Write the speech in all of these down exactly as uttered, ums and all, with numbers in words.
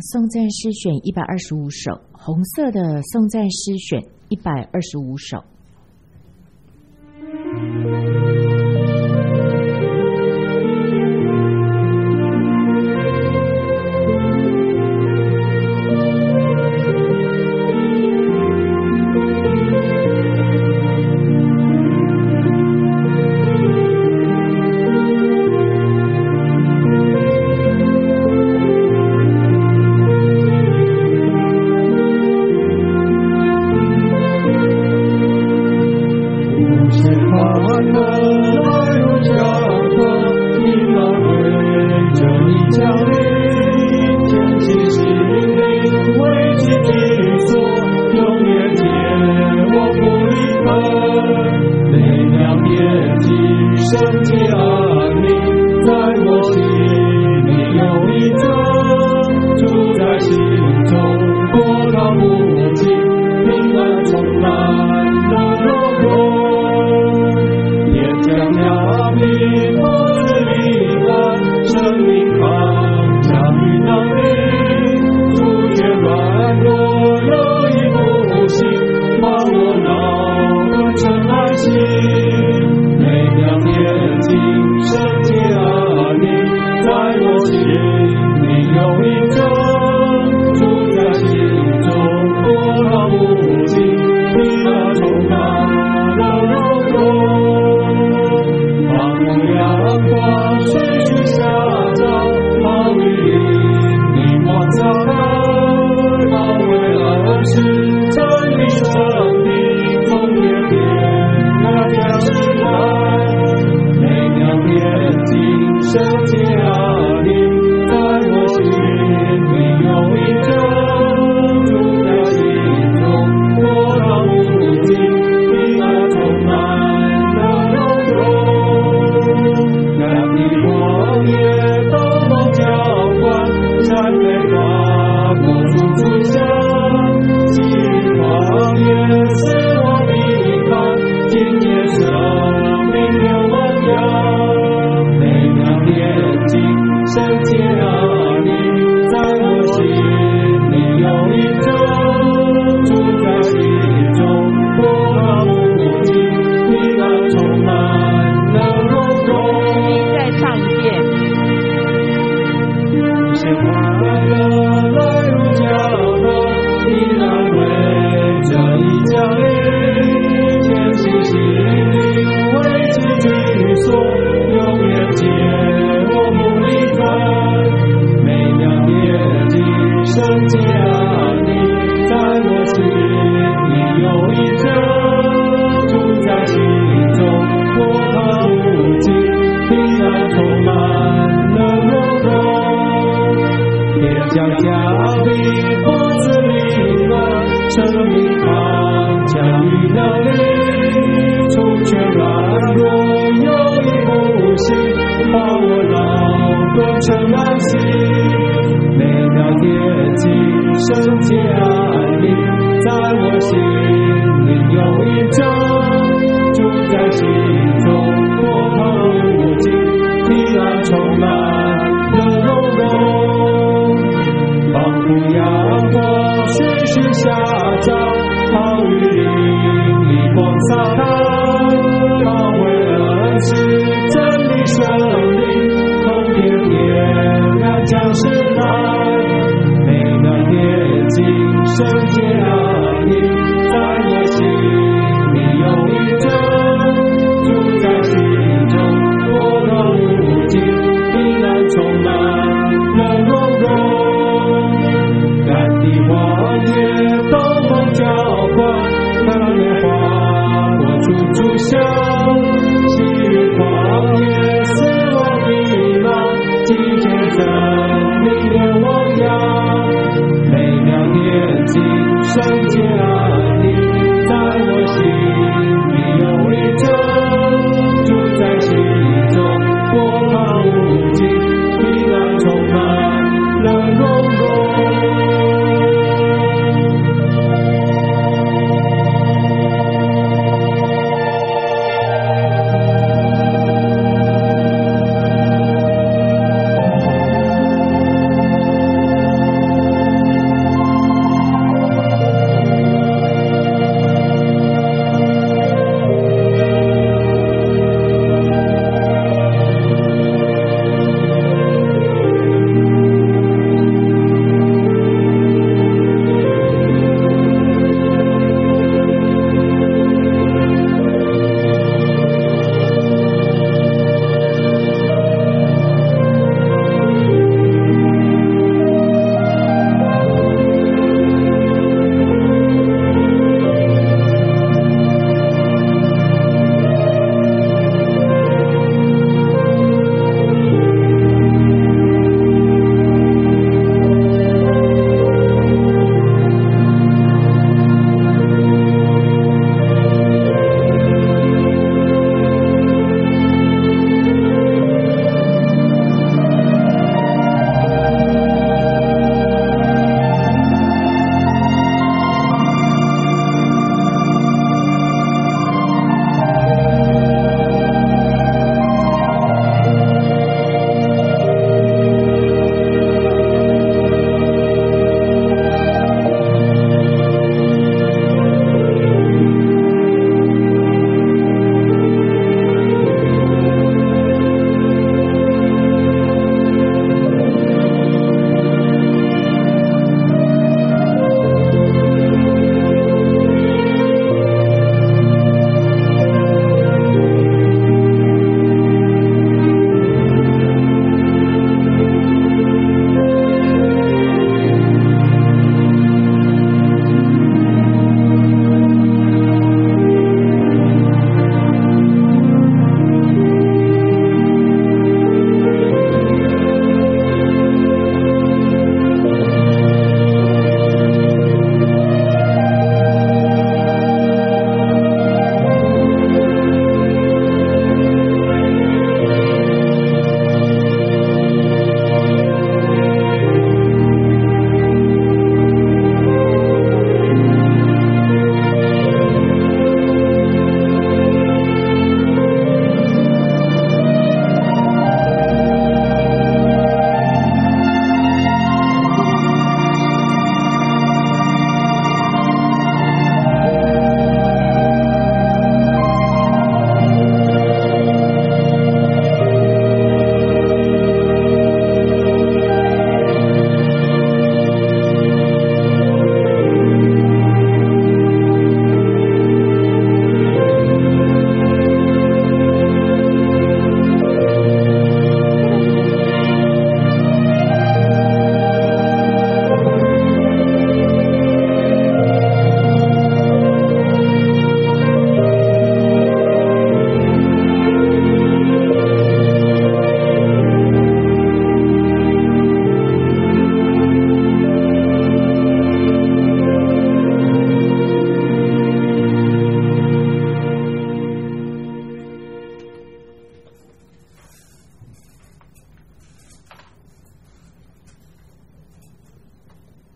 颂赞诗选一百二十五首，红色的颂赞诗选一百二十五首。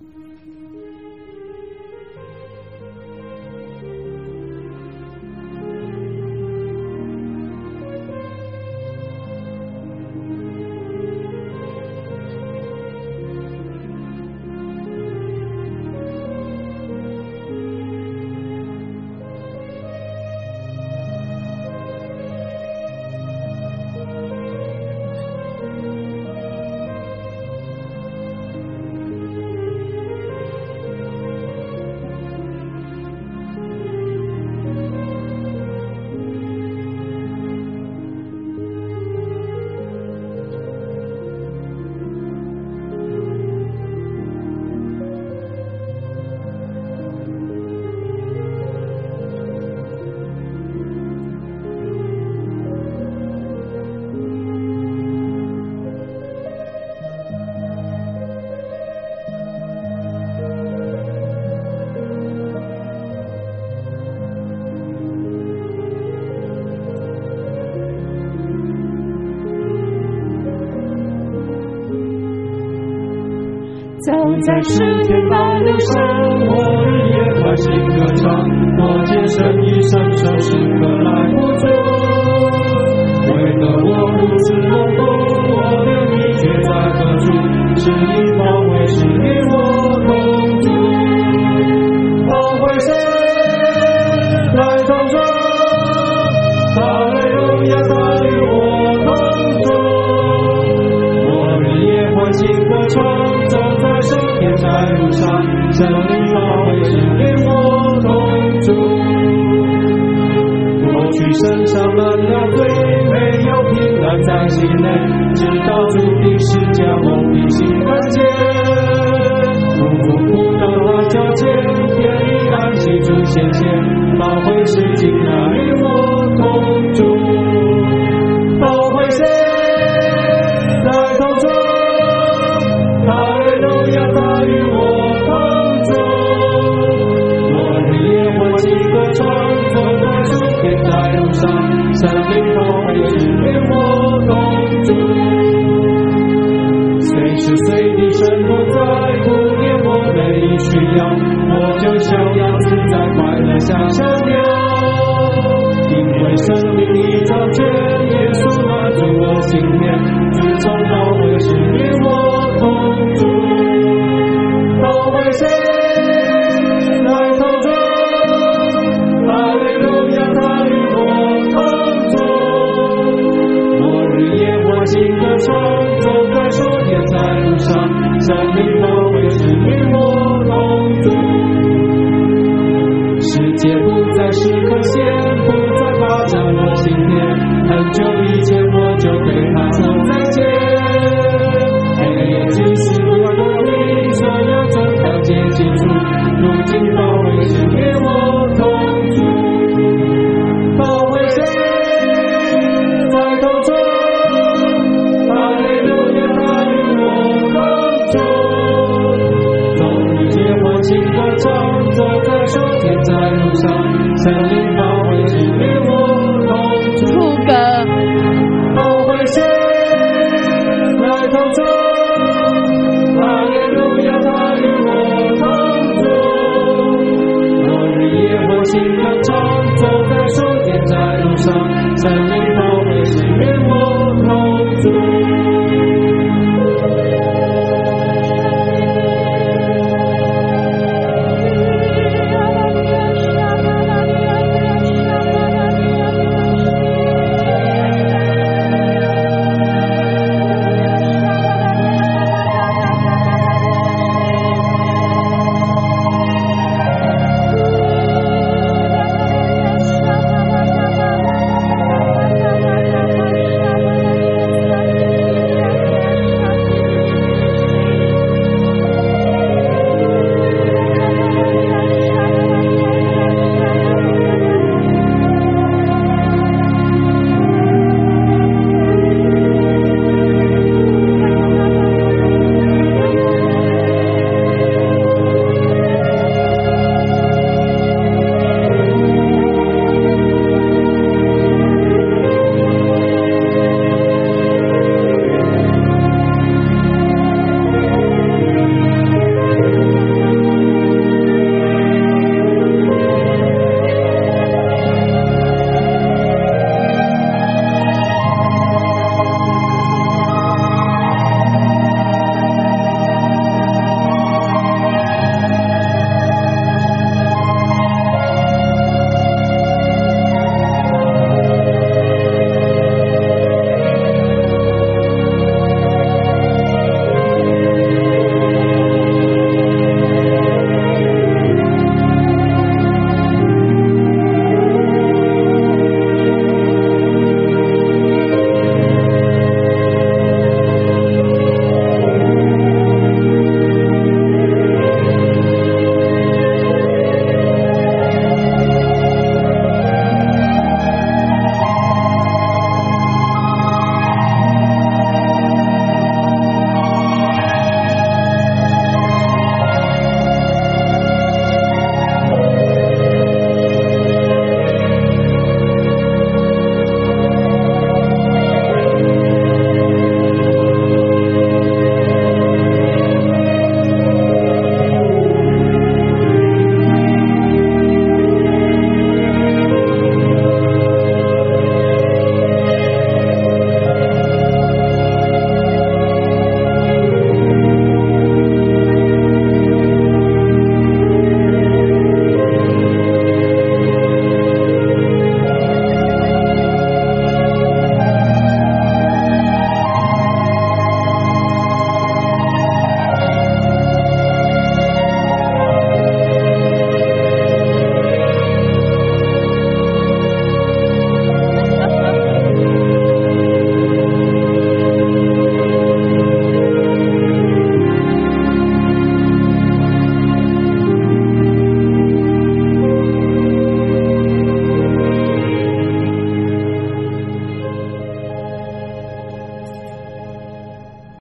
走在诗篇道路上，我日夜欢喜歌唱，我见神与神手时刻来扶助。为何我如此落后，我的秘诀在何处？是以保卫是与我同住，保卫神来同住，他的荣耀他与我同住。我日夜欢喜歌唱，走在神天在路上，神灵保卫是与我同住。过去身上满了罪，没有平安在心内，直到主的施加我的心看见，苦苦到他脚前，天意安息主显现，保卫是竟然与我同住，保卫谁来同住，他的荣耀他与我同住。我日夜欢喜歌唱，走在主天在路上，神灵保卫是与我同住。随时随地神不在，顾念我每一需要，我就逍遥自在，快乐像小鸟。因为生命已掌权，耶稣满足我心念，主从保卫是与我同住，保卫谁来同住，哈利路亚他与我同住。我日夜欢喜歌唱，走在主天在路上，神灵保卫是与我同住。世界不再是可险，不再发展我心念，很久以前我就对他说再见。黑夜只是不断努力，所有正当接近处，如今保卫是与我同住，保卫谁在同住，哈利路亚他与我同住。走日夜欢喜歌唱，走在主天在路上，神灵